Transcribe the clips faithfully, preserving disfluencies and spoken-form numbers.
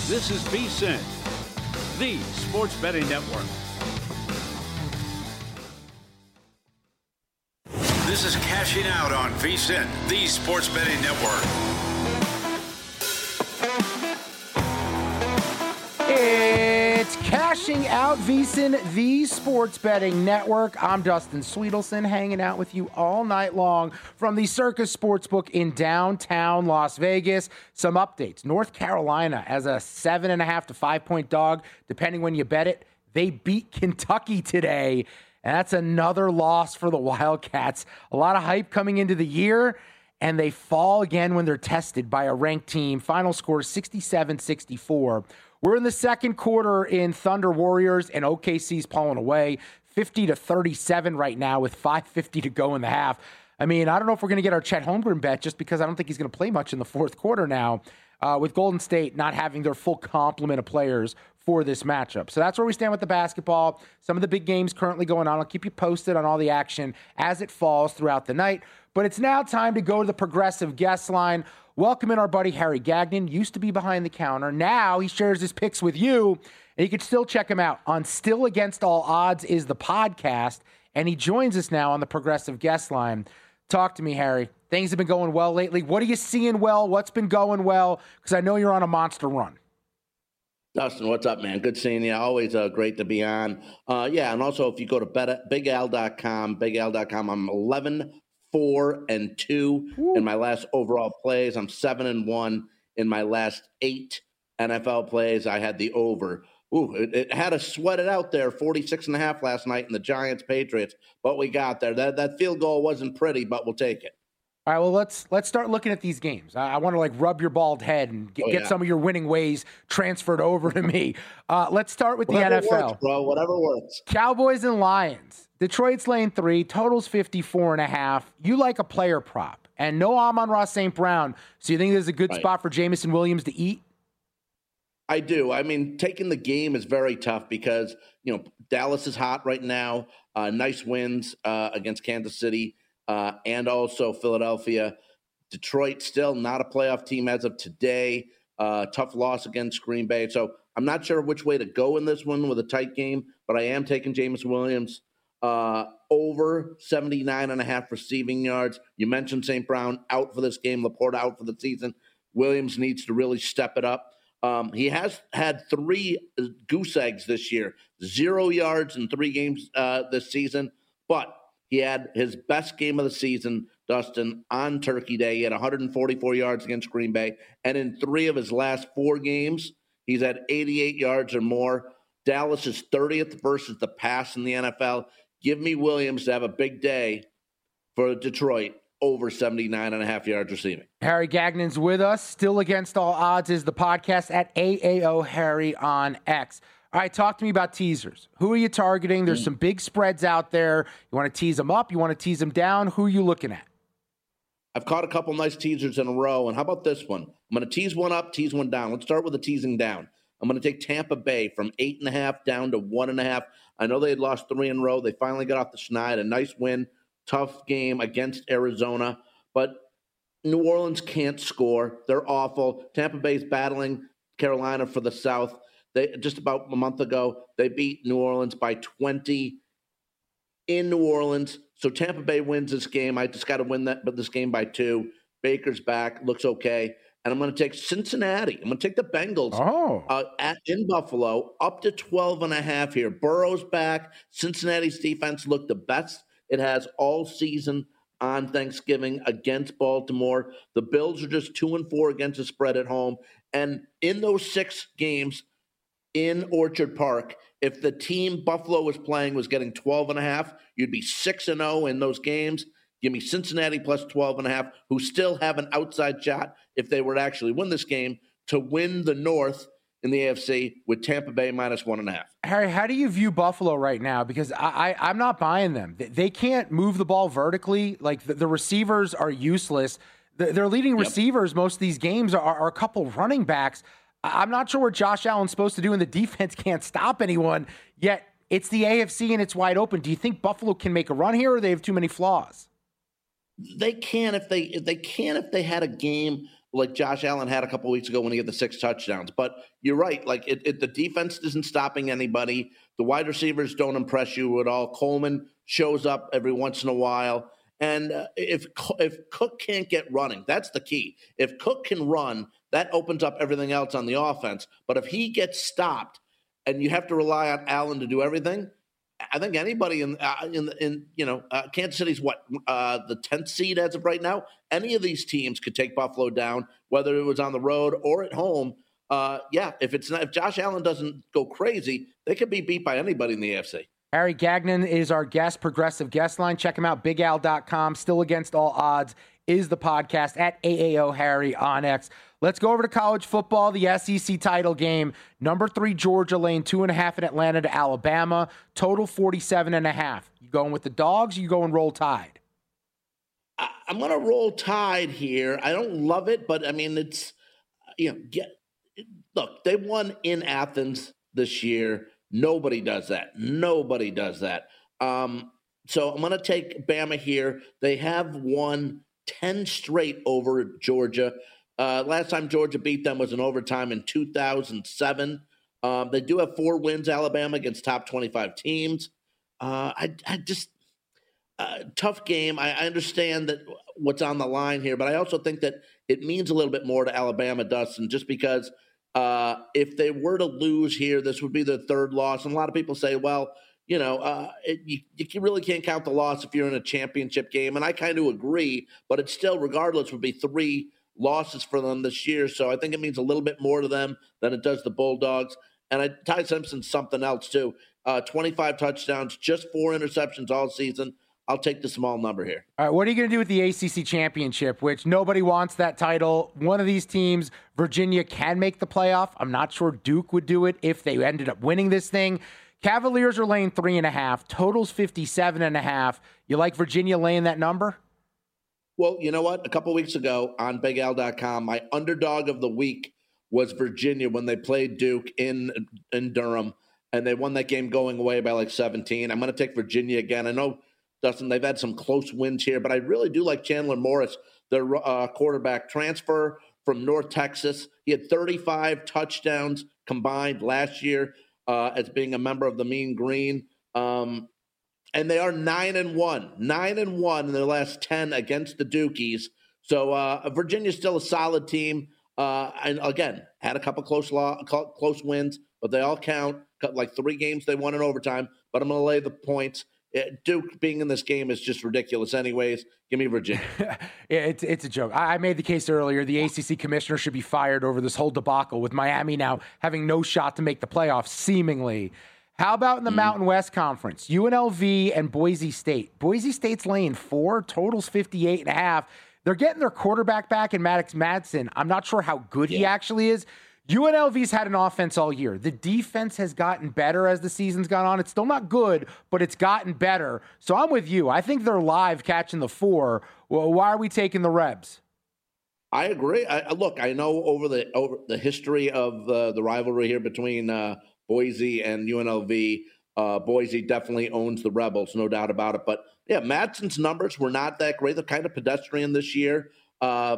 This is VSiN, the sports betting network. This is Cashing Out on VSiN, the sports betting network. It's Cashing Out, VSiN, the sports betting network. I'm Dustin Sweetelson, hanging out with you all night long from the Circus Sportsbook in downtown Las Vegas. Some updates. North Carolina as a seven and a half to five point dog, depending when you bet it. They beat Kentucky today, and that's another loss for the Wildcats. A lot of hype coming into the year, and they fall again when they're tested by a ranked team. Final score sixty-seven sixty-four. We're in the second quarter in Thunder Warriors, and O K C's pulling away fifty to thirty-seven right now with five fifty to go in the half. I mean, I don't know if we're going to get our Chet Holmgren bet just because I don't think he's going to play much in the fourth quarter now, uh, with Golden State not having their full complement of players for this matchup. So that's where we stand with the basketball. Some of the big games currently going on. I'll keep you posted on all the action as it falls throughout the night. But it's now time to go to the Progressive guest line. Welcome in our buddy Harry Gagnon. Used to be behind the counter. Now he shares his picks with you. And you can still check him out on Still Against All Odds is the podcast. And he joins us now on the Progressive guest line. Talk to me, Harry. Things have been going well lately. What are you seeing well? What's been going well? Because I know you're on a monster run. Dustin, what's up, man? Good seeing you. Always uh, great to be on. Uh, yeah, and also if you go to big al dot com, big al dot com, I'm eleven four and two Ooh. in my last overall plays. I'm seven and one in my last eight N F L plays. I had the over. Ooh, it, it had us sweated out there, forty-six and a half last night in the Giants Patriots, but we got there. That that field goal wasn't pretty, but we'll take it. All right, well, let's let's start looking at these games. I, I want to, like, rub your bald head and get, oh, yeah. get some of your winning ways transferred over to me. Uh, let's start with Whatever the N F L. Works, bro, whatever works. Cowboys and Lions. Detroit's lane three, totals fifty-four and a half. You like a player prop, and no Amon-Ra Saint Brown, so you think there's a good right. spot for Jameson Williams to eat? I do. I mean, taking the game is very tough because, you know, Dallas is hot right now. Uh, nice wins uh, against Kansas City. Uh, and also Philadelphia. Detroit still not a playoff team as of today. Uh, tough loss against Green Bay. So I'm not sure which way to go in this one with a tight game, but I am taking Jameson Williams uh, over seventy-nine and a half receiving yards. You mentioned Saint Brown out for this game, Laporta out for the season. Williams needs to really step it up. Um, he has had three goose eggs this year, zero yards in three games uh, this season, but he had his best game of the season, Dustin, on Turkey Day. He had one hundred forty-four yards against Green Bay. And in three of his last four games, he's had eighty-eight yards or more. Dallas is thirtieth versus the pass in the N F L. Give me Williams to have a big day for Detroit over seventy-nine and a half yards receiving. Harry Gagnon's with us. Still Against All Odds is the podcast at A A O Harry on X. All right, talk to me about teasers. Who are you targeting? There's some big spreads out there. You want to tease them up? You want to tease them down? Who are you looking at? I've caught a couple nice teasers in a row. And how about this one? I'm going to tease one up, tease one down. Let's start with the teasing down. I'm going to take Tampa Bay from eight and a half down to one and a half. I know they had lost three in a row. They finally got off the schneid. A nice win, tough game against Arizona. But New Orleans can't score. They're awful. Tampa Bay's battling Carolina for the South. They just about a month ago, they beat New Orleans by twenty in New Orleans. So Tampa Bay wins this game. I just got to win that, but this game by two. Baker's back, looks okay. And I'm going to take Cincinnati. I'm going to take the Bengals oh. uh, at in Buffalo up to twelve and a half here. Burrow's back. Cincinnati's defense looked the best it has all season on Thanksgiving against Baltimore. The Bills are just two and four against the spread at home. And in those six games in Orchard Park, if the team Buffalo was playing was getting twelve and a half, you'd be six and oh in those games. Give me Cincinnati plus twelve and a half, who still have an outside shot if they were to actually win this game to win the North in the A F C with Tampa Bay minus one and a half. Harry, how do you view Buffalo right now? Because I, I, I'm not buying them. They can't move the ball vertically. Like the, the receivers are useless. The, their leading yep. receivers most of these games are, are a couple running backs. I'm not sure what Josh Allen's supposed to do, and the defense can't stop anyone, yet it's the A F C and it's wide open. Do you think Buffalo can make a run here, or they have too many flaws? They can if they if they can if they had a game like Josh Allen had a couple weeks ago when he had the six touchdowns. But you're right. Like it, it, the defense isn't stopping anybody. The wide receivers don't impress you at all. Coleman shows up every once in a while. And uh, if if Cook can't get running, that's the key. If Cook can run, that opens up everything else on the offense. But if he gets stopped and you have to rely on Allen to do everything, I think anybody in uh, in in you know uh, Kansas City's what uh, the tenth seed as of right now. Any of these teams could take Buffalo down, whether it was on the road or at home. Uh, yeah, if it's not, if Josh Allen doesn't go crazy, they could be beat by anybody in the A F C. Harry Gagnon is our guest, Progressive Guest Line. Check him out, big al dot com. Still Against All Odds is the podcast at A A O Harry on X. Let's go over to college football, the S E C title game. Number three, Georgia, laying two and a half in Atlanta to Alabama. Total forty-seven and a half. You going with the dogs or you going Roll Tide? I, I'm going to Roll Tide here. I don't love it, but I mean, it's, you know, get, look, they won in Athens this year. Nobody does that. Nobody does that. Um, so I'm going to take Bama here. They have won ten straight over Georgia. Uh, last time Georgia beat them was in overtime in two thousand seven. Um, they do have four wins, Alabama, against top twenty-five teams. Uh, I, I just uh, tough game. I, I understand that what's on the line here, but I also think that it means a little bit more to Alabama, Dustin, just because uh, if they were to lose here, this would be their third loss. And a lot of people say, well, you know, uh, it, you, you really can't count the loss if you're in a championship game. And I kind of agree, but it still, regardless, would be three losses for them this year. So I think it means a little bit more to them than it does the Bulldogs. And I, Ty Simpson's something else, too. Uh, twenty-five touchdowns, just four interceptions all season. I'll take the small number here. All right, what are you going to do with the A C C championship, which nobody wants that title? One of these teams, Virginia, can make the playoff. I'm not sure Duke would do it if they ended up winning this thing. Cavaliers are laying three and a half. Total's fifty-seven and a half. You like Virginia laying that number? Well, you know what? A couple weeks ago on big al dot com, my underdog of the week was Virginia when they played Duke in in Durham, and they won that game going away by like seventeen. I'm going to take Virginia again. I know, Dustin, they've had some close wins here, but I really do like Chandler Morris, their uh, quarterback, transfer from North Texas. He had thirty-five touchdowns combined last year uh, as being a member of the Mean Green. Um, and they are nine and one, nine and one in their last ten against the Dukies. So uh, Virginia's still a solid team. Uh, and again, had a couple close law, close wins, but they all count. Like three games they won in overtime. But I'm going to lay the points. Duke being in this game is just ridiculous anyways. Give me Virginia. Yeah, it's it's a joke. I made the case earlier. The A C C commissioner should be fired over this whole debacle with Miami now having no shot to make the playoffs, seemingly. How about in the mm. Mountain West Conference? U N L V and Boise State. Boise State's laying four. Totals fifty-eight and a half. They're getting their quarterback back in Maddox Madsen. I'm not sure how good yeah. he actually is. U N L V's had an offense all year. The defense has gotten better as the season's gone on. It's still not good, but it's gotten better. So I'm with you. I think they're live catching the four. Well, why are we taking the Rebs? I agree. I, look, I know over the over the history of uh, the rivalry here between uh, Boise and U N L V, uh, Boise definitely owns the Rebels, no doubt about it. But yeah, Madsen's numbers were not that great. They're kind of pedestrian this year. Uh,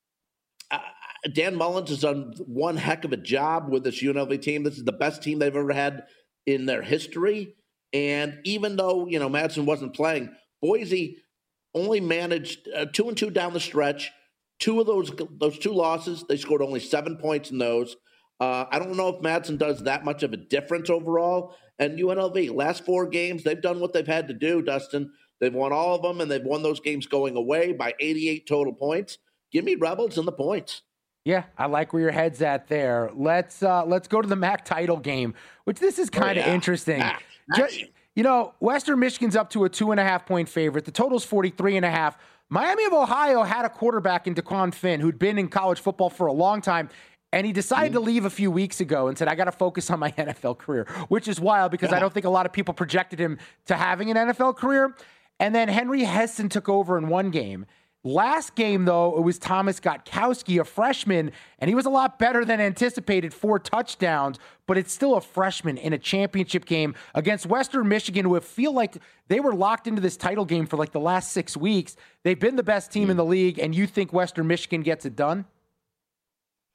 Dan Mullins has done one heck of a job with this U N L V team. This is the best team they've ever had in their history. And even though, you know, Madsen wasn't playing, Boise only managed uh, two and two down the stretch. Two of those those two losses, they scored only seven points in those. Uh, I don't know if Madsen does that much of a difference overall. And U N L V, last four games, they've done what they've had to do, Dustin. They've won all of them, and they've won those games going away by eighty-eight total points. Give me Rebels and the points. Yeah, I like where your head's at there. Let's uh, let's go to the M A C title game, which this is kind of oh, yeah. interesting. M A C. You know, Western Michigan's up to a two and a half point favorite. The total's forty-three and a half. Miami of Ohio had a quarterback in DeQuan Finn who'd been in college football for a long time, and he decided mm-hmm. to leave a few weeks ago and said, I got to focus on my N F L career, which is wild because yeah. I don't think a lot of people projected him to having an N F L career. And then Henry Heston took over in one game. Last game, though, it was Thomas Gotkowski, a freshman, and he was a lot better than anticipated, four touchdowns, but it's still a freshman in a championship game against Western Michigan, who feel like they were locked into this title game for like the last six weeks. They've been the best team in the league, and you think Western Michigan gets it done?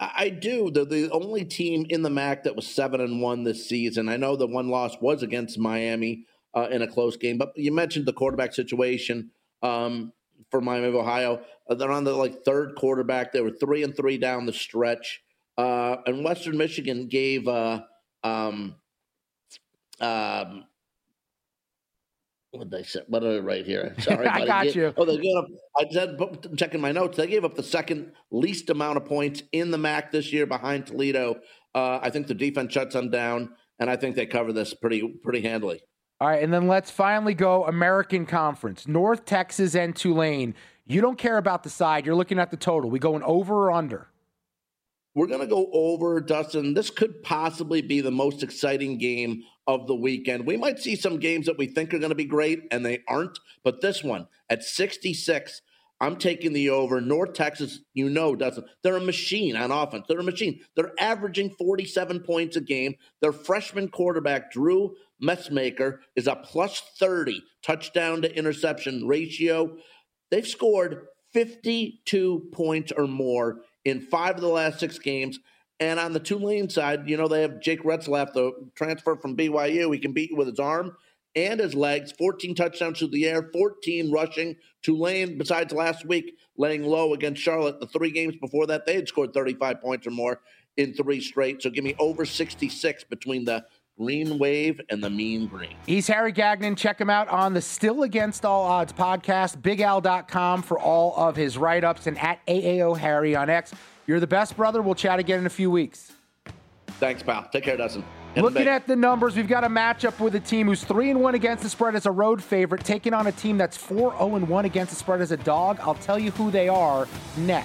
I do. They're the only team in the M A C that was seven and one this season. I know the one loss was against Miami uh, in a close game, but you mentioned the quarterback situation um, for Miami of Ohio. Uh, they're on the like third quarterback. They were three and three down the stretch, uh, and Western Michigan gave. Uh, um, um, What did they say? What did I write here? Sorry, I got gave, you. Oh, they gave up. I said, I'm checking my notes. They gave up the second least amount of points in the M A C this year, behind Toledo. Uh, I think the defense shuts them down, and I think they cover this pretty pretty handily. All right, and then let's finally go American Conference. North Texas and Tulane. You don't care about the side. You're looking at the total. We going over or under? We're going to go over, Dustin. This could possibly be the most exciting game of the weekend. We might see some games that we think are going to be great, and they aren't. But this one, at sixty-six, I'm taking the over. North Texas, you know, Dustin, they're a machine on offense. They're a machine. They're averaging forty-seven points a game. Their freshman quarterback, Drew Messmaker, is a plus thirty touchdown to interception ratio. They've scored fifty-two points or more in five of the last six games. And on the Tulane side, you know, they have Jake Retzlaff, the transfer from B Y U. He can beat you with his arm and his legs. fourteen touchdowns through the air, fourteen rushing. Tulane, besides last week, laying low against Charlotte, the three games before that, they had scored thirty-five points or more in three straight. So give me over sixty-six between the Green Wave and the Mean Green. He's Harry Gagnon. Check him out on the Still Against All Odds podcast, big al dot com for all of his write-ups, and at A A O Harry on X. You're the best, brother. We'll chat again in a few weeks. Thanks, pal. Take care, Dustin. In Looking at the numbers, we've got a matchup with a team who's three and one against the spread as a road favorite, taking on a team that's four oh and one against the spread as a dog. I'll tell you who they are next.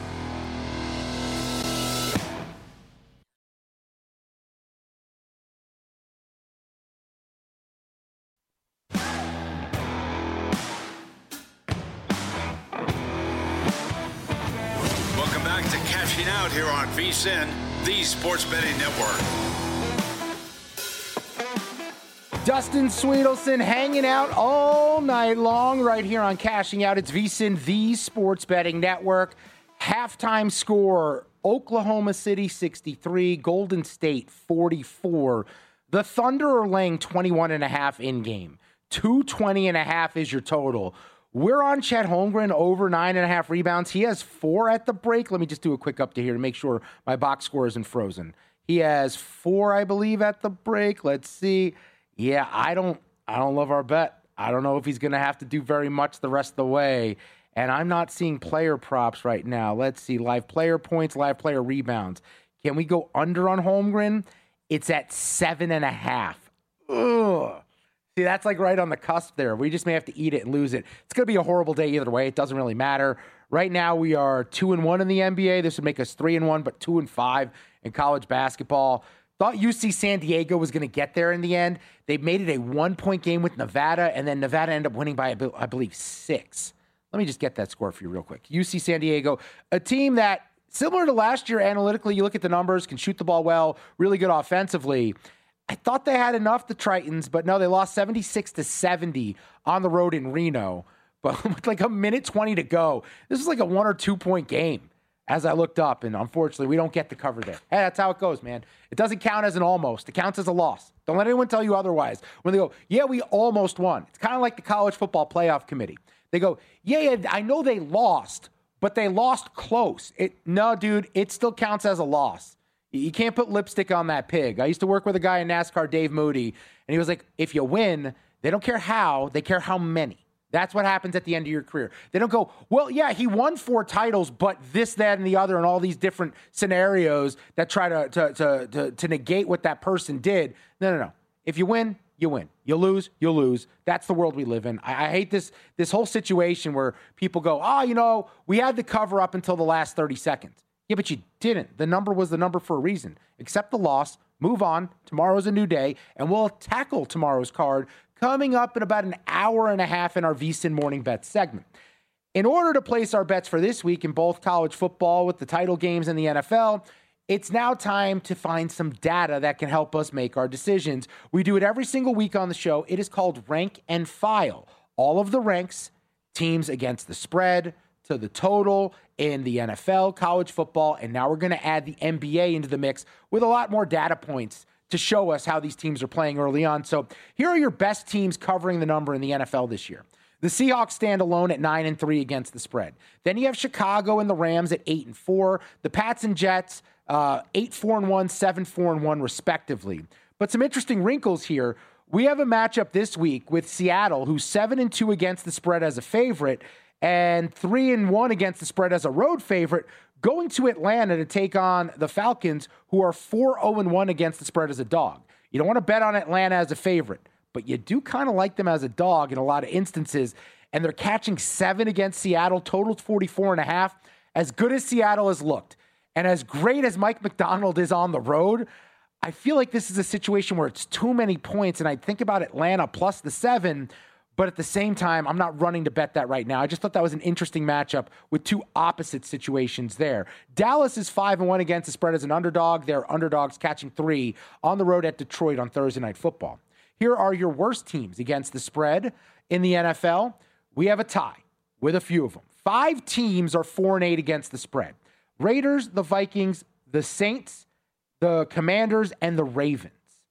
Out here on V S I N, the Sports Betting Network. Dustin Sweetelson hanging out all night long right here on Cashing Out. It's V S I N, the Sports Betting Network. Halftime score, Oklahoma City sixty-three, Golden State forty-four. The Thunder are laying twenty-one and a half in-game. two twenty and a half is your total. We're on Chet Holmgren over nine and a half rebounds. He has four at the break. Let me just do a quick update here to make sure my box score isn't frozen. He has four, I believe, at the break. Let's see. Yeah, I don't, I don't love our bet. I don't know if he's going to have to do very much the rest of the way. And I'm not seeing player props right now. Let's see. Live player points, live player rebounds. Can we go under on Holmgren? It's at seven and a half. Ugh. See, that's like right on the cusp there. We just may have to eat it and lose it. It's going to be a horrible day either way. It doesn't really matter. Right now, we are two and one in the N B A. This would make us three and one, but two and five in college basketball. Thought U C San Diego was going to get there in the end. They made it a one-point game with Nevada, and then Nevada ended up winning by, I believe, six. Let me just get that score for you real quick. U C San Diego, a team that, similar to last year analytically, you look at the numbers, can shoot the ball well, really good offensively. I thought they had enough, the Tritons, but no, they lost seventy-six to seventy on the road in Reno. But with like a minute twenty to go, this is like a one or two point game as I looked up, and unfortunately, we don't get the cover there. Hey, that's how it goes, man. It doesn't count as an almost. It counts as a loss. Don't let anyone tell you otherwise. When they go, yeah, we almost won. It's kind of like the college football playoff committee. They go, yeah, yeah, I know they lost, but they lost close. It, no, dude, it still counts as a loss. You can't put lipstick on that pig. I used to work with a guy in NASCAR, Dave Moody, and he was like, if you win, they don't care how, they care how many. That's what happens at the end of your career. They don't go, well, yeah, he won four titles, but this, that, and the other, and all these different scenarios that try to to to to, to negate what that person did. No, no, no. If you win, you win. You lose, you'll lose. That's the world we live in. I, I hate this this whole situation where people go, oh, you know, we had the cover up until the last thirty seconds. Yeah, but you didn't. The number was the number for a reason. Accept the loss, move on. Tomorrow's a new day, and we'll tackle tomorrow's card coming up in about an hour and a half in our V S I N Morning Bets segment. In order to place our bets for this week in both college football with the title games and the N F L, it's now time to find some data that can help us make our decisions. We do it every single week on the show. It is called Rank and File. All of the ranks, teams against the spread, to the total in the N F L, college football, and now we're going to add the N B A into the mix with a lot more data points to show us how these teams are playing early on. So here are your best teams covering the number in the N F L this year. The Seahawks stand alone at nine and three against the spread. Then you have Chicago and the Rams at eight and four. The Pats and Jets, uh, eight, four and one, seven, four and one, respectively. But some interesting wrinkles here. We have a matchup this week with Seattle, who's seven and two against the spread as a favorite, and three and one against the spread as a road favorite, going to Atlanta to take on the Falcons, who are four oh and one against the spread as a dog. You don't want to bet on Atlanta as a favorite, but you do kind of like them as a dog in a lot of instances, and they're catching seven against Seattle, totals forty-four and a half. As good as Seattle has looked, and as great as Mike McDonald is on the road, I feel like this is a situation where it's too many points, and I think about Atlanta plus the seven, but at the same time, I'm not running to bet that right now. I just thought that was an interesting matchup with two opposite situations there. Dallas is five and one against the spread as an underdog. They're underdogs catching three on the road at Detroit on Thursday Night Football. Here are your worst teams against the spread in the N F L. We have a tie with a few of them. Five teams are four and eight against the spread. Raiders, the Vikings, the Saints, the Commanders, and the Ravens.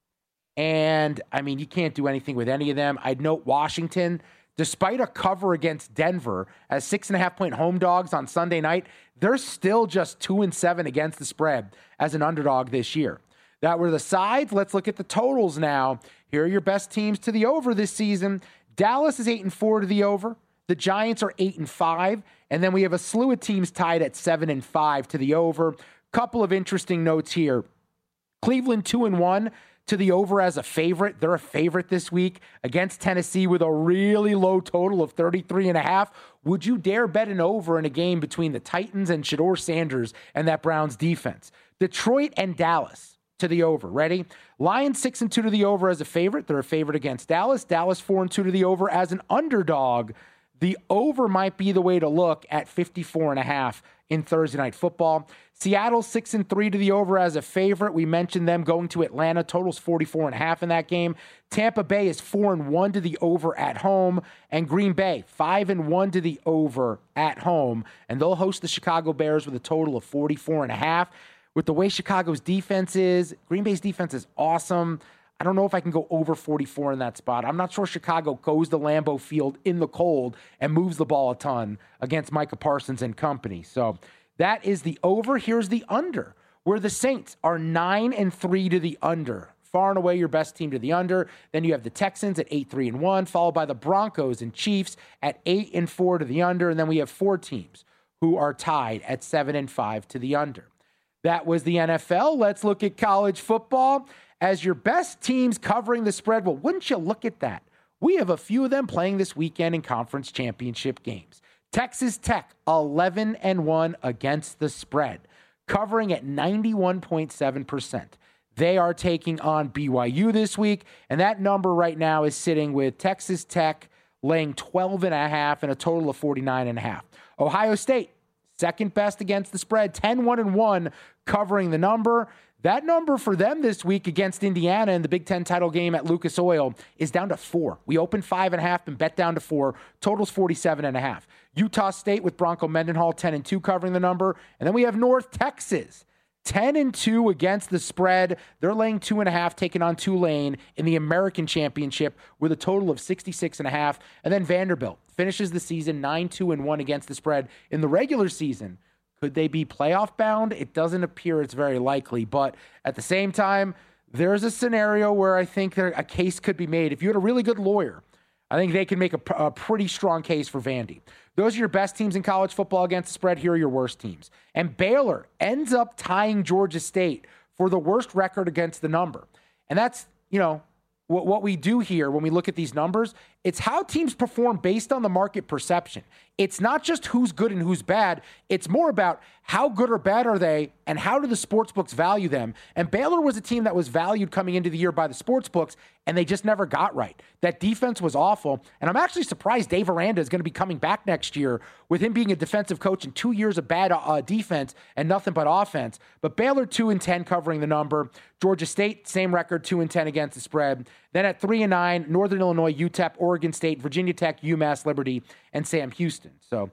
And, I mean, you can't do anything with any of them. I'd note Washington, despite a cover against Denver as six and a half point home dogs on Sunday night, they're still just two and seven against the spread as an underdog this year. That were the sides. Let's look at the totals now. Here are your best teams to the over this season. Dallas is eight and four to the over. The Giants are eight and five. And then we have a slew of teams tied at seven and five to the over. Couple of interesting notes here. Cleveland two and one to the over as a favorite. They're a favorite this week against Tennessee with a really low total of thirty-three and a half. Would you dare bet an over in a game between the Titans and Shedeur Sanders and that Browns defense? Detroit and Dallas to the over. Ready? Lions six and two to the over as a favorite. They're a favorite against Dallas. Dallas four and two to the over as an underdog. The over might be the way to look at fifty-four and a half in Thursday Night Football. Seattle six and three to the over as a favorite. We mentioned them going to Atlanta. Totals forty-four and a half in that game. Tampa Bay is four and one to the over at home, and Green Bay five and one to the over at home, and they'll host the Chicago Bears with a total of forty-four and a half. With the way Chicago's defense is, Green Bay's defense is awesome. I don't know if I can go over forty-four in that spot. I'm not sure Chicago goes to Lambeau Field in the cold and moves the ball a ton against Micah Parsons and company. So that is the over. Here's the under, where the Saints are nine and three to the under. Far and away your best team to the under. Then you have the Texans at eight, three and one, followed by the Broncos and Chiefs at eight and four to the under. And then we have four teams who are tied at seven and five to the under. That was the N F L. Let's look at college football. As your best teams covering the spread, well, wouldn't you look at that? We have a few of them playing this weekend in conference championship games. Texas Tech, eleven and one against the spread, covering at ninety-one point seven percent. They are taking on B Y U this week, and that number right now is sitting with Texas Tech laying twelve and a half and a total of forty-nine and a half. Ohio State, second best against the spread, ten one and one covering the number. That number for them this week against Indiana in the Big Ten title game at Lucas Oil is down to four. We opened five and a half and bet down to four. Totals forty-seven and a half. Utah State with Bronco Mendenhall, ten and two covering the number. And then we have North Texas, ten and two against the spread. They're laying two and a half, taking on Tulane in the American Championship with a total of sixty-six and a half. And then Vanderbilt finishes the season nine two and one against the spread in the regular season. Could they be playoff bound? It doesn't appear it's very likely. But at the same time, there's a scenario where I think there, a case could be made. If you had a really good lawyer, I think they can make a, a pretty strong case for Vandy. Those are your best teams in college football against the spread. Here are your worst teams. And Baylor ends up tying Georgia State for the worst record against the number. And that's, you know, what, what we do here when we look at these numbers. It's how teams perform based on the market perception. It's not just who's good and who's bad. It's more about how good or bad are they and how do the sports books value them. And Baylor was a team that was valued coming into the year by the sports books, and they just never got right. That defense was awful. And I'm actually surprised Dave Aranda is going to be coming back next year with him being a defensive coach and two years of bad uh, defense and nothing but offense. But Baylor two and ten covering the number. Georgia State, same record, two and ten against the spread. Then at three and nine, Northern Illinois, U T E P, Oregon State, Virginia Tech, UMass Liberty, and Sam Houston. So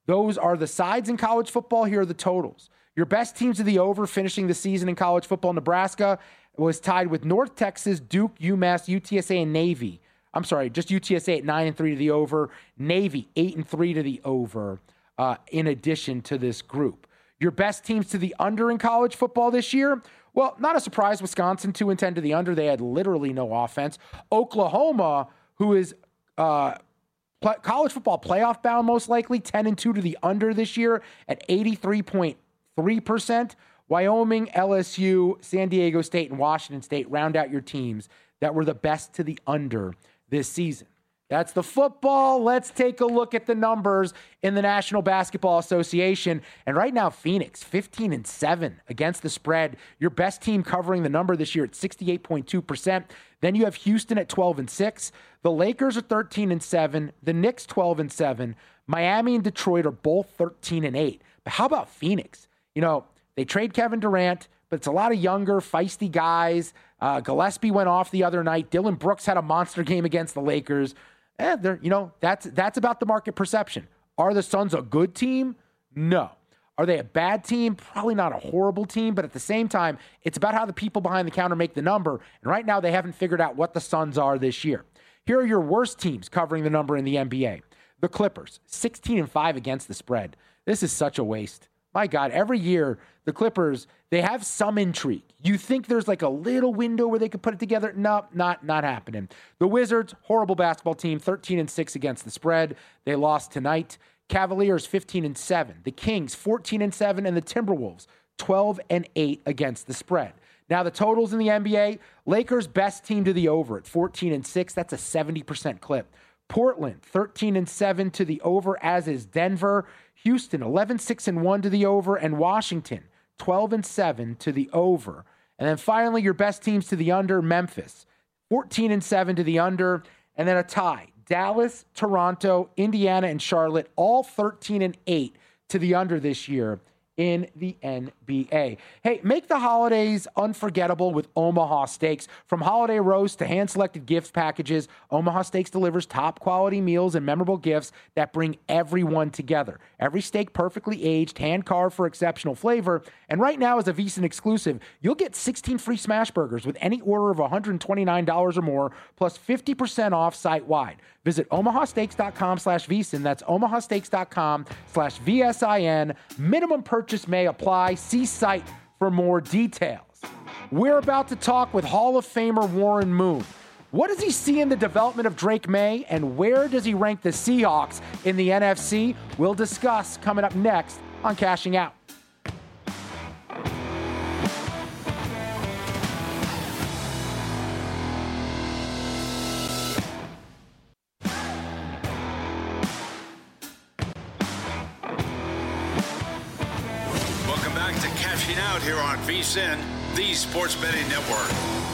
Those are the sides in college football. Here are the totals. Your best teams to the over finishing the season in college football: Nebraska was tied with North Texas, Duke, UMass, U T S A, and Navy. I'm sorry, just U T S A at nine and three to the over. Navy eight and three to the over. Uh, in addition to this group, your best teams to the under in college football this year. Well, not a surprise. Wisconsin two and ten to the under. They had literally no offense. Oklahoma, who is uh, pl- college football playoff bound most likely, ten and two to the under this year at eighty-three point three percent. Wyoming, L S U, San Diego State, and Washington State round out your teams that were the best to the under this season. That's the football. Let's take a look at the numbers in the National Basketball Association. And right now, Phoenix, fifteen and seven against the spread. Your best team covering the number this year at sixty-eight point two percent. Then you have Houston at twelve and six. The Lakers are thirteen and seven. The Knicks twelve and seven. Miami and Detroit are both thirteen and eight. But how about Phoenix? You know, they trade Kevin Durant, but it's a lot of younger, feisty guys. Uh, Gillespie went off the other night. Dylan Brooks had a monster game against the Lakers. Eh, they're, you know, that's that's about the market perception. Are the Suns a good team? No. Are they a bad team? Probably not a horrible team, but at the same time, it's about how the people behind the counter make the number. And right now, they haven't figured out what the Suns are this year. Here are your worst teams covering the number in the N B A. The Clippers, sixteen and five against the spread. This is such a waste. My God, every year, the Clippers, they have some intrigue. You think there's like a little window where they could put it together? No, not, not happening. The Wizards, horrible basketball team, thirteen and six against the spread. They lost tonight. Cavaliers, fifteen and seven. The Kings, fourteen and seven. And the Timberwolves, twelve and eight against the spread. Now, the totals in the N B A, Lakers, best team to the over at fourteen and six. That's a seventy percent clip. Portland, thirteen and seven to the over, as is Denver. Houston, eleven six and one to the over, and Washington, twelve and seven to the over. And then finally, your best teams to the under: Memphis, fourteen and seven to the under, and then a tie: Dallas, Toronto, Indiana, and Charlotte, all thirteen and eight to the under this year in the N B A. Hey, make the holidays unforgettable with Omaha Steaks. From holiday roast to hand-selected gift packages, Omaha Steaks delivers top-quality meals and memorable gifts that bring everyone together. Every steak perfectly aged, hand-carved for exceptional flavor. And right now, as a VSiN exclusive, you'll get sixteen free smash burgers with any order of one hundred twenty-nine dollars or more, plus fifty percent off site-wide. Visit omahasteaks.com slash VSiN. That's omahasteaks.com slash V S I N. Minimum purchase may apply. See site for more details. We're about to talk with Hall of Famer Warren Moon. What does he see in the development of Drake May, and where does he rank the Seahawks in the N F C? We'll discuss coming up next on Cashing Out. Out here on VSiN, the Sports Betting Network.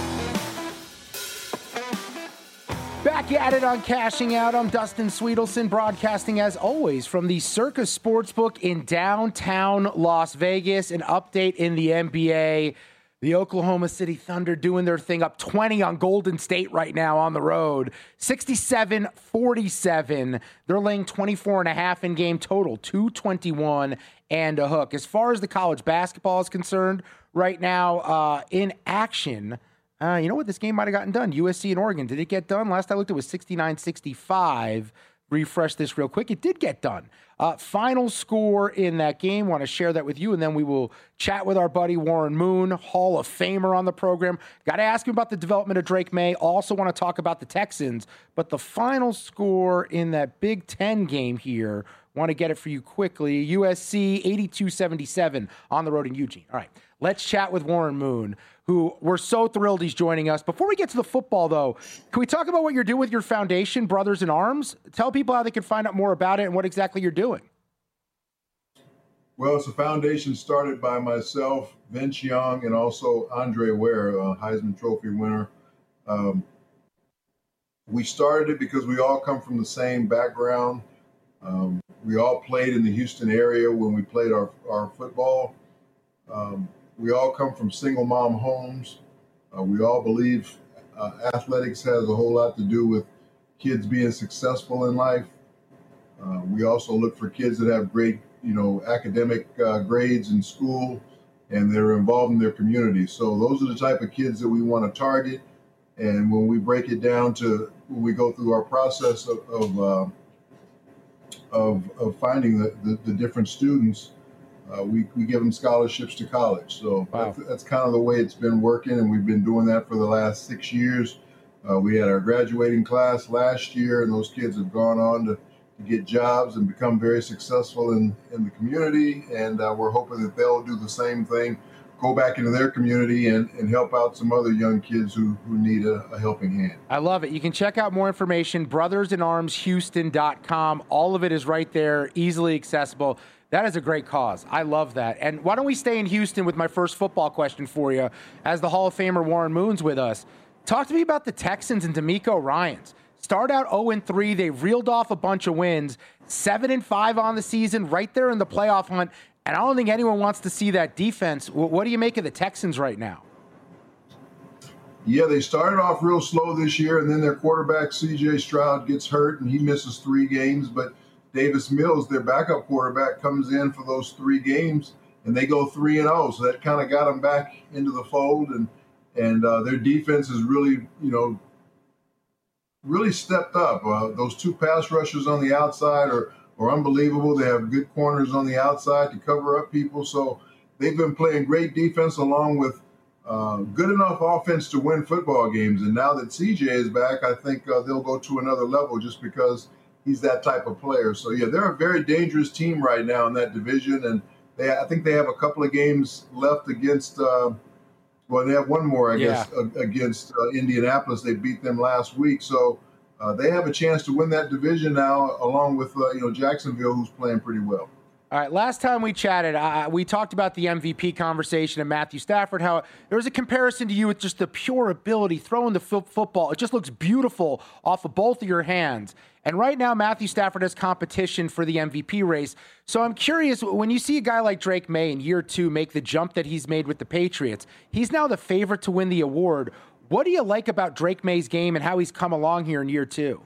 Back at it on Cashing Out. I'm Dustin Sweetelson, broadcasting as always from the Circus Sportsbook in downtown Las Vegas. An update in the N B A. The Oklahoma City Thunder doing their thing, up twenty on Golden State right now on the road. sixty-seven forty-seven. They're laying twenty-four and a half in game total, two twenty-one and a hook. As far as the college basketball is concerned, right now uh, in action, uh, you know what? This game might have gotten done. U S C and Oregon. Did it get done? Last I looked, it was sixty-nine sixty-five. Refresh this real quick. It did get done. Uh, final score in that game. Want to share that with you, and then we will chat with our buddy Warren Moon, Hall of Famer on the program. Got to ask him about the development of Drake May. Also want to talk about the Texans. But the final score in that Big Ten game here, want to get it for you quickly. U S C eighty-two seventy-seven on the road in Eugene. All right, let's chat with Warren Moon, who we're so thrilled he's joining us. Before we get to the football, though, can we talk about what you're doing with your foundation, Brothers in Arms? Tell people how they can find out more about it and what exactly you're doing. Well, it's a foundation started by myself, Vince Young, and also Andre Ware, a Heisman Trophy winner. Um, we started it because we all come from the same background. Um, we all played in the Houston area when we played our, our football. Um, we all come from single mom homes. Uh, we all believe uh, athletics has a whole lot to do with kids being successful in life. Uh, we also look for kids that have great, you know, academic uh, grades in school, and they're involved in their community. So those are the type of kids that we want to target. And when we break it down to when we go through our process of of, uh, of, of finding the, the, the different students, uh, we, we give them scholarships to college. So wow. that's, that's kind of the way it's been working, and we've been doing that for the last six years. Uh, we had our graduating class last year, and those kids have gone on to, to get jobs and become very successful in, in the community. And uh, we're hoping that they'll do the same thing, go back into their community and, and help out some other young kids who, who need a, a helping hand. I love it. You can check out more information, brothers in arms houston dot com. All of it is right there, easily accessible. That is a great cause. I love that. And why don't we stay in Houston with my first football question for you, as the Hall of Famer Warren Moon's with us. Talk to me about the Texans and DeMeco Ryans. Start out oh and three. They reeled off a bunch of wins, seven and five on the season, right there in the playoff hunt. And I don't think anyone wants to see that defense. What do you make of the Texans right now? Yeah, they started off real slow this year, and then their quarterback, C J Stroud, gets hurt, and he misses three games. But Davis Mills, their backup quarterback, comes in for those three games, and they go three and oh. So that kind of got them back into the fold, and and uh, their defense has really, you know, really stepped up. Uh, those two pass rushers on the outside are, are unbelievable. They have good corners on the outside to cover up people. So they've been playing great defense along with uh, good enough offense to win football games. And now that C J is back, I think uh, they'll go to another level just because he's that type of player. So, yeah, they're a very dangerous team right now in that division. And they, I think they have a couple of games left against uh, – well, they have one more, I yeah. guess, uh, against uh, Indianapolis. They beat them last week. So uh, they have a chance to win that division now, along with, uh, you know, Jacksonville, who's playing pretty well. All right, last time we chatted, uh, we talked about the M V P conversation and Matthew Stafford, how there was a comparison to you with just the pure ability, throwing the f- football. It just looks beautiful off of both of your hands. And right now, Matthew Stafford has competition for the M V P race. So I'm curious, when you see a guy like Drake May in year two make the jump that he's made with the Patriots, he's now the favorite to win the award. What do you like about Drake May's game and how he's come along here in year two?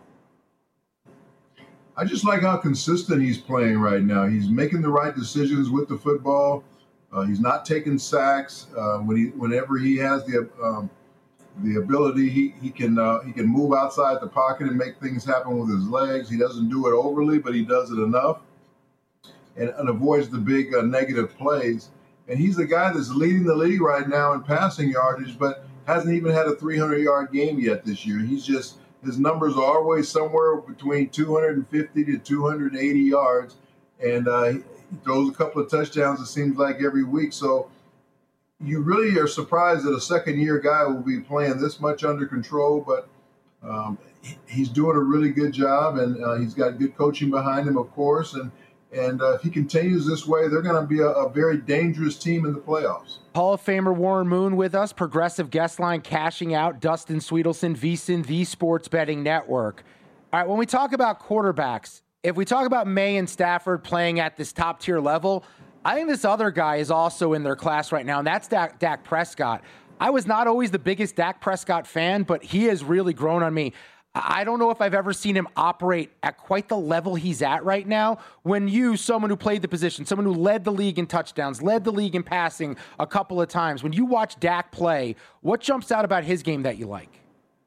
I just like how consistent he's playing right now. He's making the right decisions with the football. Uh, he's not taking sacks. Uh, when he, whenever he has the um, the ability, he he can uh, he can move outside the pocket and make things happen with his legs. He doesn't do it overly, but he does it enough, and, and avoids the big uh, negative plays. And he's the guy that's leading the league right now in passing yardage, but hasn't even had a three hundred yard game yet this year. He's just His numbers are always somewhere between two hundred fifty to two hundred eighty yards, and uh, he throws a couple of touchdowns, it seems like, every week. So you really are surprised that a second-year guy will be playing this much under control, but um, he's doing a really good job, and uh, he's got good coaching behind him, of course, and And uh, if he continues this way, they're going to be a, a very dangerous team in the playoffs. Hall of Famer Warren Moon with us, Progressive Guest Line cashing out, Dustin Sweetelson, VSiN, the Sports Betting Network. All right, when we talk about quarterbacks, if we talk about May and Stafford playing at this top-tier level, I think this other guy is also in their class right now, and that's Dak, Dak Prescott. I was not always the biggest Dak Prescott fan, but he has really grown on me. I don't know if I've ever seen him operate at quite the level he's at right now. When you, someone who played the position, someone who led the league in touchdowns, led the league in passing a couple of times, when you watch Dak play, what jumps out about his game that you like?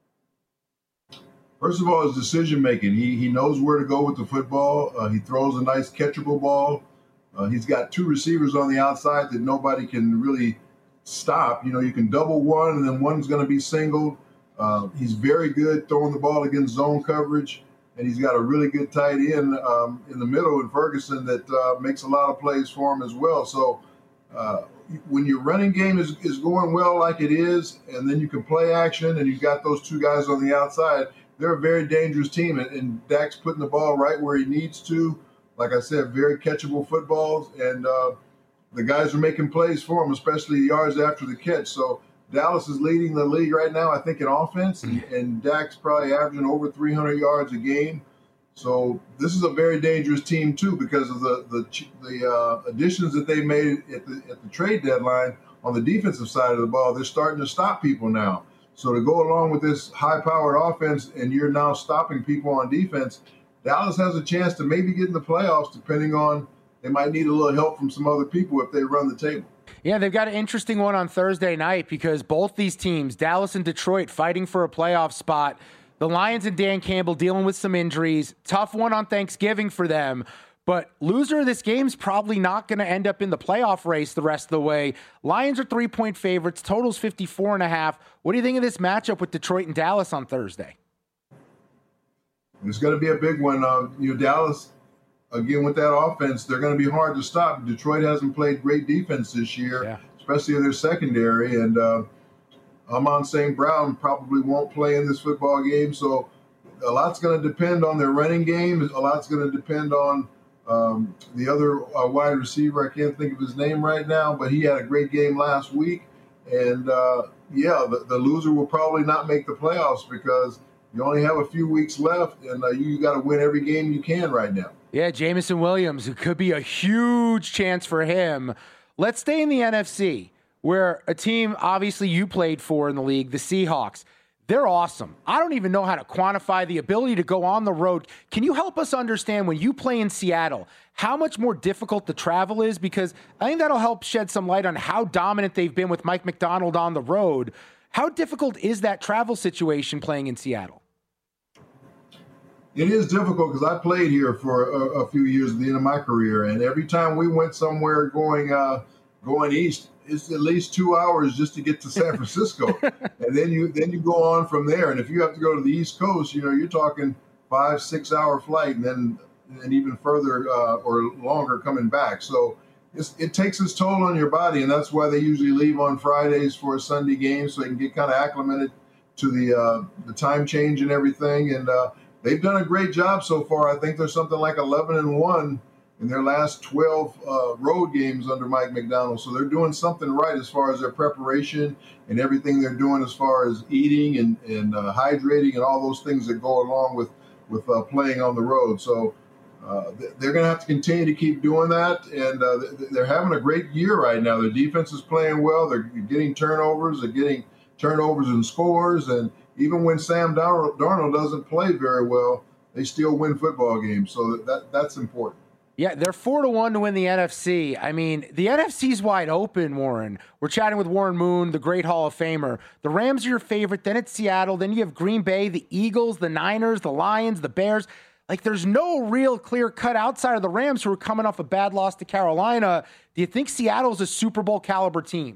First of all, his decision-making. He he knows where to go with the football. Uh, he throws a nice catchable ball. Uh, he's got two receivers on the outside that nobody can really stop. You know, you can double one, and then one's going to be singled. Uh, he's very good throwing the ball against zone coverage, and he's got a really good tight end um, in the middle in Ferguson that uh, makes a lot of plays for him as well. So uh, when your running game is, is going well like it is, and then you can play action, and you've got those two guys on the outside, they're a very dangerous team, and, and Dak's putting the ball right where he needs to. Like I said, very catchable footballs, and uh, the guys are making plays for him, especially yards after the catch. So Dallas is leading the league right now, I think, in offense, and, and Dak's probably averaging over three hundred yards a game. So this is a very dangerous team, too, because of the the, the uh, additions that they made at the, at the trade deadline on the defensive side of the ball. They're starting to stop people now. So to go along with this high-powered offense and you're now stopping people on defense, Dallas has a chance to maybe get in the playoffs, depending on they might need a little help from some other people if they run the table. Yeah, they've got an interesting one on Thursday night because both these teams, Dallas and Detroit, fighting for a playoff spot. The Lions and Dan Campbell dealing with some injuries. Tough one on Thanksgiving for them. But loser of this game's probably not going to end up in the playoff race the rest of the way. Lions are three-point favorites. Total's fifty-four and a half. What do you think of this matchup with Detroit and Dallas on Thursday? It's going to be a big one. Uh, you know, Dallas, again, with that offense, they're going to be hard to stop. Detroit hasn't played great defense this year, yeah. especially in their secondary. And uh, Amon Saint Brown probably won't play in this football game. So a lot's going to depend on their running game. A lot's going to depend on um, the other uh, wide receiver. I can't think of his name right now, but he had a great game last week. And, uh, yeah, the, the loser will probably not make the playoffs because you only have a few weeks left, and uh, you got to win every game you can right now. Yeah, Jameson Williams, it could be a huge chance for him. Let's stay in the N F C, where a team obviously you played for in the league, the Seahawks. They're awesome. I don't even know how to quantify the ability to go on the road. Can you help us understand when you play in Seattle, how much more difficult the travel is? Because I think that'll help shed some light on how dominant they've been with Mike McDonald on the road. How difficult is that travel situation playing in Seattle? It is difficult because I played here for a, a few years at the end of my career, and every time we went somewhere going uh, going east, it's at least two hours just to get to San Francisco, and then you then you go on from there. And if you have to go to the East Coast, you know you're talking five six hour flight, and then and even further uh, or longer coming back. So it's, it takes its toll on your body, and that's why they usually leave on Fridays for a Sunday game so they can get kind of acclimated to the uh, the time change and everything. And uh, they've done a great job so far. I think there's something like eleven and one in their last twelve uh, road games under Mike McDonald. So they're doing something right as far as their preparation and everything they're doing as far as eating and, and uh, hydrating and all those things that go along with, with uh, playing on the road. So uh, they're going to have to continue to keep doing that. And uh, they're having a great year right now. Their defense is playing well. They're getting turnovers. They're getting turnovers and scores. And even when Sam Darnold doesn't play very well, they still win football games. So that that's important. Yeah, they're four to one to win the N F C. I mean, the N F C's wide open, Warren. We're chatting with Warren Moon, the great Hall of Famer. The Rams are your favorite. Then it's Seattle. Then you have Green Bay, the Eagles, the Niners, the Lions, the Bears. Like, there's no real clear cut outside of the Rams who are coming off a bad loss to Carolina. Do you think Seattle's a Super Bowl caliber team?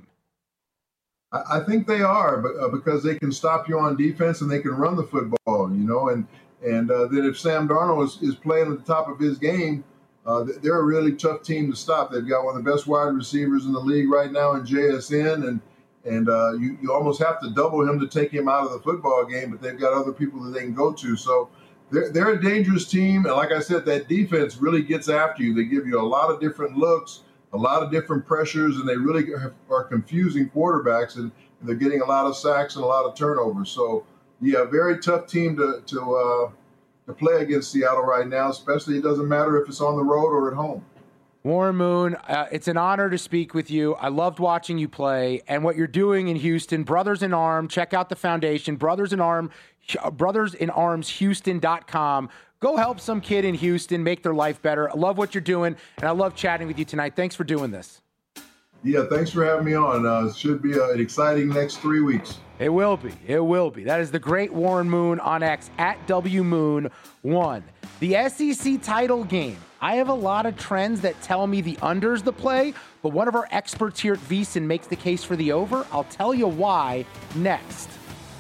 I think they are, but uh, because they can stop you on defense and they can run the football, you know, and and uh, then if Sam Darnold is, is playing at the top of his game, uh, they're a really tough team to stop. They've got one of the best wide receivers in the league right now in J S N, and and uh, you, you almost have to double him to take him out of the football game, but they've got other people that they can go to. So they're, they're a dangerous team, and like I said, that defense really gets after you. They give you a lot of different looks, a lot of different pressures, and they really are confusing quarterbacks, and they're getting a lot of sacks and a lot of turnovers. So, yeah, very tough team to to uh, to play against Seattle right now, especially it doesn't matter if it's on the road or at home. Warren Moon, uh, it's an honor to speak with you. I loved watching you play and what you're doing in Houston. Brothers in Arms, check out the foundation, Brothers in Arms, Brothers in Arms Houston dot com. Go help some kid in Houston make their life better. I love what you're doing, and I love chatting with you tonight. Thanks for doing this. Yeah, thanks for having me on. Uh, it should be uh, an exciting next three weeks. It will be. It will be. That is the great Warren Moon on X at W Moon one. The S E C title game. I have a lot of trends that tell me the under's the play, but one of our experts here at VSiN makes the case for the over. I'll tell you why next.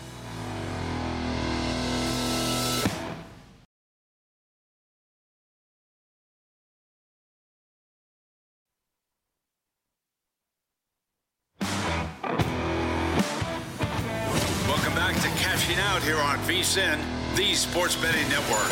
Out here on VSiN, the Sports Betting Network.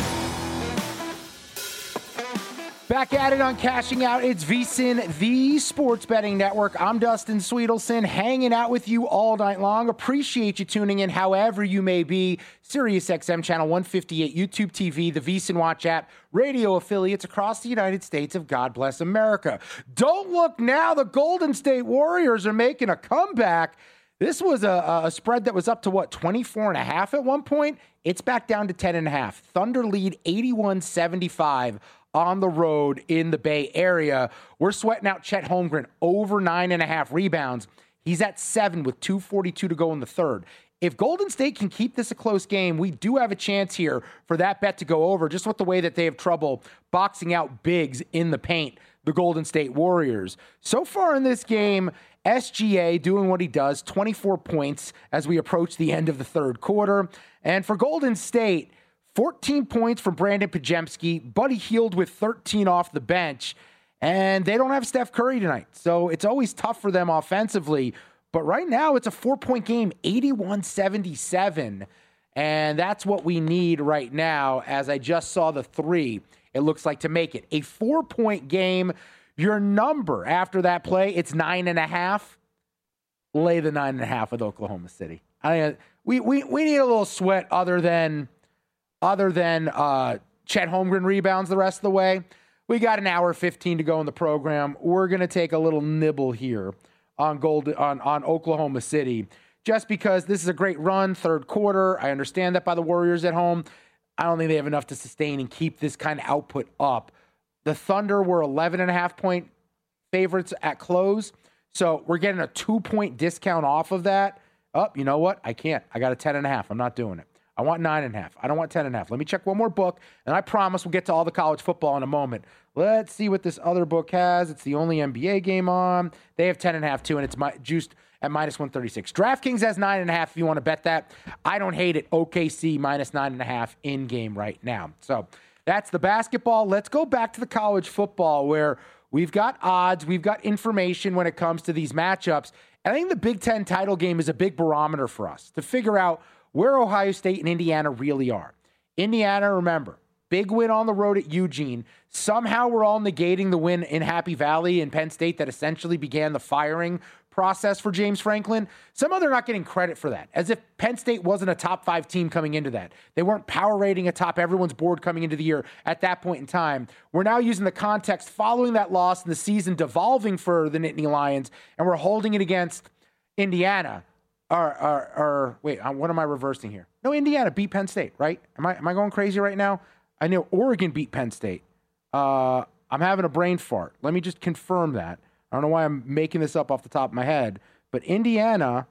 Back at it on Cashing Out. It's VSiN, the Sports Betting Network. I'm Dustin Sweetelson, hanging out with you all night long. Appreciate you tuning in however you may be. SiriusXM Channel one fifty-eight, YouTube T V, the VSiN Watch app, radio affiliates across the United States of God Bless America. Don't look now. The Golden State Warriors are making a comeback. This was a, a spread that was up to, what, twenty-four and a half at one point? It's back down to ten and a half. Thunder lead eighty-one seventy-five on the road in the Bay Area. We're sweating out Chet Holmgren over nine and a half rebounds. He's at seven with two forty-two to go in the third. If Golden State can keep this a close game, we do have a chance here for that bet to go over, just with the way that they have trouble boxing out bigs in the paint, the Golden State Warriors. So far in this game, S G A doing what he does, twenty-four points as we approach the end of the third quarter. And for Golden State, fourteen points from Brandon Podziemski, Buddy Hield with thirteen off the bench. And they don't have Steph Curry tonight, so it's always tough for them offensively. But right now, it's a four-point game, eighty-one seventy-seven. And that's what we need right now, as I just saw the three, it looks like, to make it. A four-point game. Your number after that play, it's nine and a half. Lay the nine and a half with Oklahoma City. I we we we need a little sweat other than other than uh, Chet Holmgren rebounds the rest of the way. We got an hour fifteen to go in the program. We're gonna take a little nibble here on Gold on on Oklahoma City, just because this is a great run, third quarter. I understand that by the Warriors at home. I don't think they have enough to sustain and keep this kind of output up. The Thunder were eleven and a half point favorites at close. So we're getting a two point discount off of that. Oh, you know what? I can't. I got a ten and a half. I'm not doing it. I want nine and a half. I don't want ten and a half. Let me check one more book, and I promise we'll get to all the college football in a moment. Let's see what this other book has. It's the only N B A game on. They have ten and a half too, and it's my, juiced at minus one thirty-six. DraftKings has nine and a half if you want to bet that. I don't hate it. O K C minus nine and a half in game right now. So that's the basketball. Let's go back to the college football, where we've got odds, we've got information when it comes to these matchups. And I think the Big Ten title game is a big barometer for us to figure out where Ohio State and Indiana really are. Indiana, remember, big win on the road at Eugene. Somehow we're all negating the win in Happy Valley in Penn State that essentially began the firing process for James Franklin. Somehow they're not getting credit for that, as if Penn State wasn't a top five team coming into that. They weren't power rating atop everyone's board coming into the year at that point in time. We're now using the context following that loss and the season devolving for the Nittany Lions, and we're holding it against Indiana. Or, or, or wait, what am I reversing here? No, Indiana beat Penn State, right? Am I am I going crazy right now? I know Oregon beat Penn State. Uh, I'm having a brain fart. Let me just confirm that. I don't know why I'm making this up off the top of my head, but Indiana,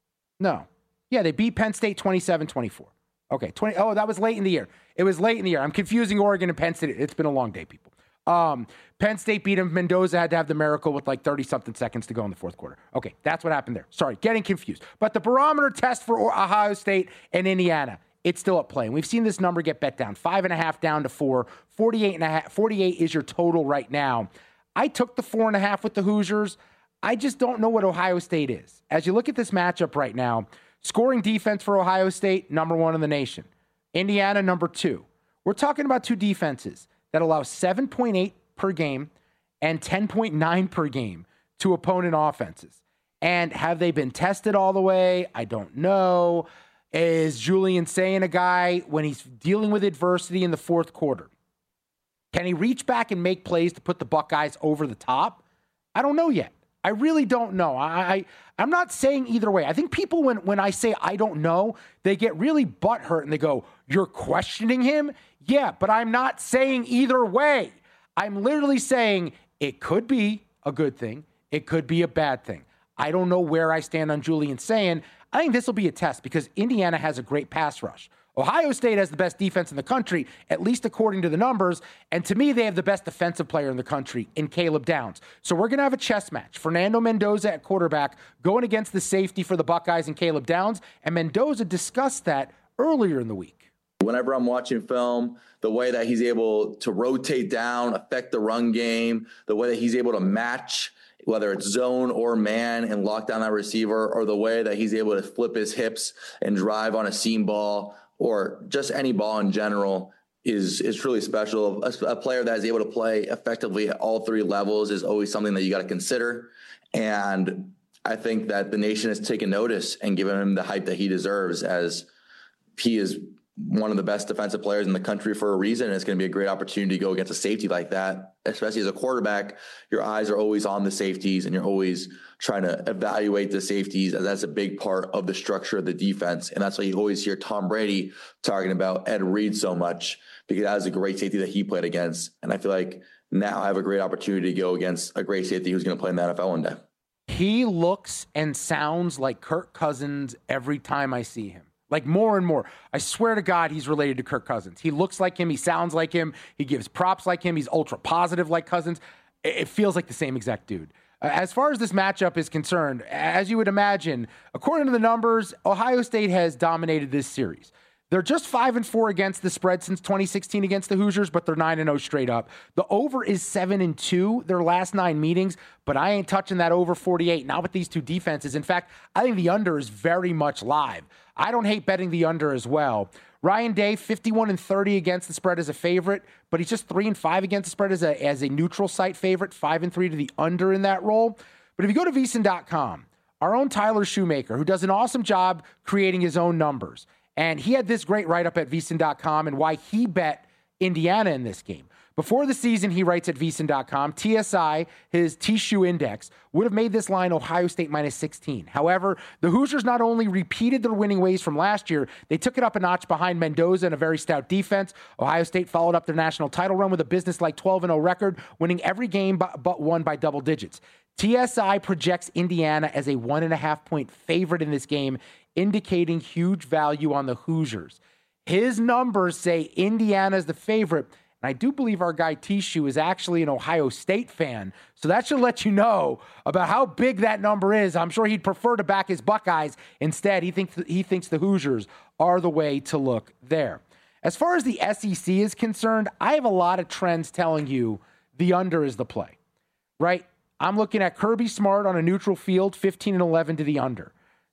no. Yeah, they beat Penn State twenty-seven twenty-four. Okay, twenty. Oh, that was late in the year. It was late in the year. I'm confusing Oregon and Penn State. It's been a long day, people. Um, Penn State beat him. Mendoza had to have the miracle with like thirty-something seconds to go in the fourth quarter. Okay, that's what happened there. Sorry, getting confused. But the barometer test for Ohio State and Indiana, it's still at play. And we've seen this number get bet down. Five and a half down to four. forty-eight and a half. forty-eight is your total right now. I took the four and a half with the Hoosiers. I just don't know what Ohio State is. As you look at this matchup right now, scoring defense for Ohio State, number one in the nation. Indiana, number two. We're talking about two defenses that allow seven point eight per game and ten point nine per game to opponent offenses. And have they been tested all the way? I don't know. Is Julian Sayin a guy when he's dealing with adversity in the fourth quarter? Can he reach back and make plays to put the Buckeyes over the top? I don't know yet. I really don't know. I, I, I'm not saying either way. I think people, when, when I say I don't know, they get really butthurt and they go, you're questioning him? Yeah, but I'm not saying either way. I'm literally saying it could be a good thing. It could be a bad thing. I don't know where I stand on Julian Sayin. I think this will be a test because Indiana has a great pass rush. Ohio State has the best defense in the country, at least according to the numbers. And to me, they have the best defensive player in the country in Caleb Downs. So we're going to have a chess match. Fernando Mendoza at quarterback going against the safety for the Buckeyes and Caleb Downs. And Mendoza discussed that earlier in the week. Whenever I'm watching film, the way that he's able to rotate down, affect the run game, the way that he's able to match, whether it's zone or man, and lock down that receiver, or the way that he's able to flip his hips and drive on a seam ball, or just any ball in general, is is truly special. A, a player that is able to play effectively at all three levels is always something that you got to consider. And I think that the nation has taken notice and given him the hype that he deserves, as he is one of the best defensive players in the country for a reason. And it's going to be a great opportunity to go against a safety like that, especially as a quarterback. Your eyes are always on the safeties and you're always trying to evaluate the safeties. And that's a big part of the structure of the defense. And that's why you always hear Tom Brady talking about Ed Reed so much, because that was a great safety that he played against. And I feel like now I have a great opportunity to go against a great safety who's going to play in the N F L one day. He looks and sounds like Kirk Cousins every time I see him. Like more and more. I swear to God, he's related to Kirk Cousins. He looks like him. He sounds like him. He gives props like him. He's ultra positive like Cousins. It feels like the same exact dude. Uh, as far as this matchup is concerned, as you would imagine, according to the numbers, Ohio State has dominated this series. They're just five and four against the spread since twenty sixteen against the Hoosiers, but they're nine and oh straight up. The over is seven and two their last nine meetings, but I ain't touching that over forty-eight. Not with these two defenses. In fact, I think the under is very much live. I don't hate betting the under as well. Ryan Day, fifty-one and thirty against the spread as a favorite, but he's just three and five against the spread as a as a neutral site favorite, five and three to the under in that role. But if you go to V S I N dot com, our own Tyler Shoemaker, who does an awesome job creating his own numbers, and he had this great write-up at V S I N dot com and why he bet Indiana in this game. Before the season, he writes at V S I N dot com, T S I, his T-Shoe index, would have made this line Ohio State minus sixteen. However, the Hoosiers not only repeated their winning ways from last year, they took it up a notch behind Mendoza and a very stout defense. Ohio State followed up their national title run with a business-like twelve and oh record, winning every game but one by double digits. T S I projects Indiana as a one and a half point favorite in this game, indicating huge value on the Hoosiers. His numbers say Indiana is the favorite. And I do believe our guy T-Shoe is actually an Ohio State fan. So that should let you know about how big that number is. I'm sure he'd prefer to back his Buckeyes instead. He thinks he thinks the Hoosiers are the way to look there. As far as the S E C is concerned, I have a lot of trends telling you the under is the play, right? I'm looking at Kirby Smart on a neutral field, fifteen and eleven to the under.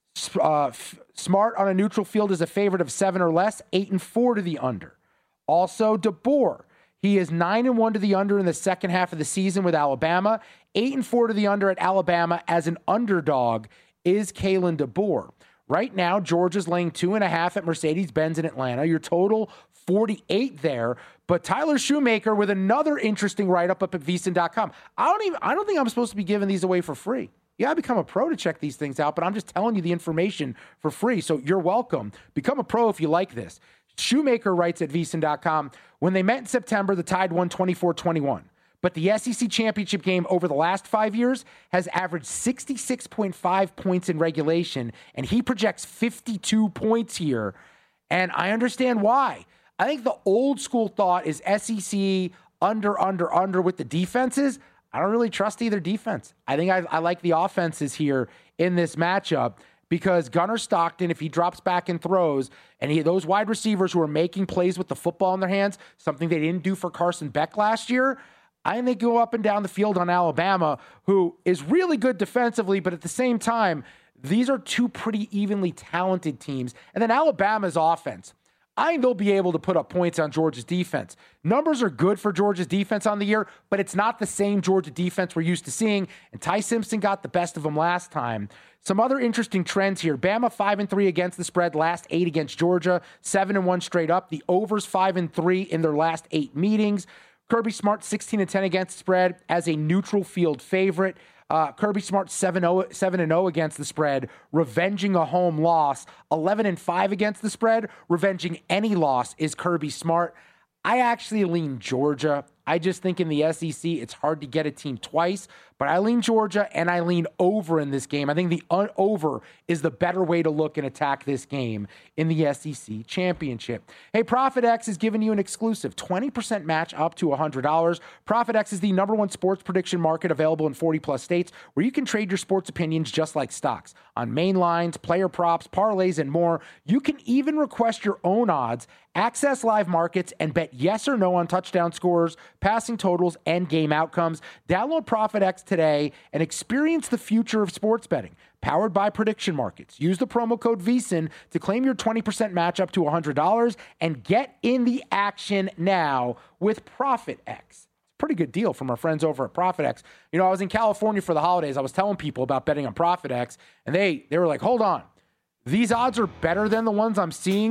Uh, F- Smart on a neutral field is a favorite of seven or less, eight and four to the under. Also, DeBoer. He is nine and one to the under in the second half of the season with Alabama. eight and four to the under at Alabama as an underdog is Kalen DeBoer. Right now, Georgia's laying two and a half at Mercedes-Benz in Atlanta. Your total forty-eight there. But Tyler Shoemaker with another interesting write-up up at V S I N dot com. I don't even. I don't think I'm supposed to be giving these away for free. You gotta become a pro to check these things out, but I'm just telling you the information for free. So you're welcome. Become a pro if you like this. Shoemaker writes at V S I N dot com, when they met in September, the Tide won twenty-four twenty-one. But the S E C championship game over the last five years has averaged sixty-six point five points in regulation, and he projects fifty-two points here. And I understand why. I think the old school thought is S E C under, under, under with the defenses. I don't really trust either defense. I think I, I like the offenses here in this matchup. Because Gunnar Stockton, if he drops back and throws, and he, those wide receivers who are making plays with the football in their hands, something they didn't do for Carson Beck last year, I think they go up and down the field on Alabama, who is really good defensively, but at the same time, these are two pretty evenly talented teams. And then Alabama's offense. I think they'll be able to put up points on Georgia's defense. Numbers are good for Georgia's defense on the year, but it's not the same Georgia defense we're used to seeing. And Ty Simpson got the best of them last time. Some other interesting trends here. Bama five and three against the spread, last eight against Georgia, seven and one straight up. The overs five and three in their last eight meetings. Kirby Smart sixteen and ten against the spread as a neutral field favorite. Uh, Kirby Smart seven and oh against the spread, revenging a home loss. eleven and five against the spread, revenging any loss is Kirby Smart. I actually lean Georgia. I just think in the S E C, it's hard to get a team twice, but I lean Georgia and I lean over in this game. I think the un- over is the better way to look and attack this game in the S E C championship. Hey, ProfitX is giving you an exclusive twenty percent match up to one hundred dollars. ProfitX is the number one sports prediction market available in forty plus states where you can trade your sports opinions just like stocks on main lines, player props, parlays, and more. You can even request your own odds, access live markets, and bet yes or no on touchdown scores, passing totals, and game outcomes. Download ProfitX today and experience the future of sports betting. Powered by Prediction Markets. Use the promo code V S I N to claim your twenty percent match up to one hundred dollars and get in the action now with ProfitX. Pretty good deal from our friends over at ProfitX. You know, I was in California for the holidays. I was telling people about betting on ProfitX, and they they were like, hold on. These odds are better than the ones I'm seeing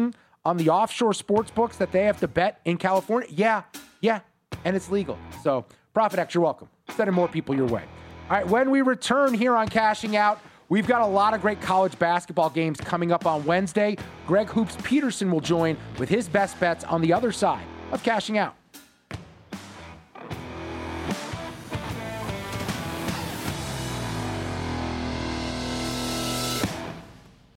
on the offshore sports books that they have to bet in California? Yeah, yeah, and it's legal. So, ProfitX, you're welcome. Sending more people your way. All right, when we return here on Cashing Out, we've got a lot of great college basketball games coming up on Wednesday. Greg Hoops Peterson will join with his best bets on the other side of Cashing Out.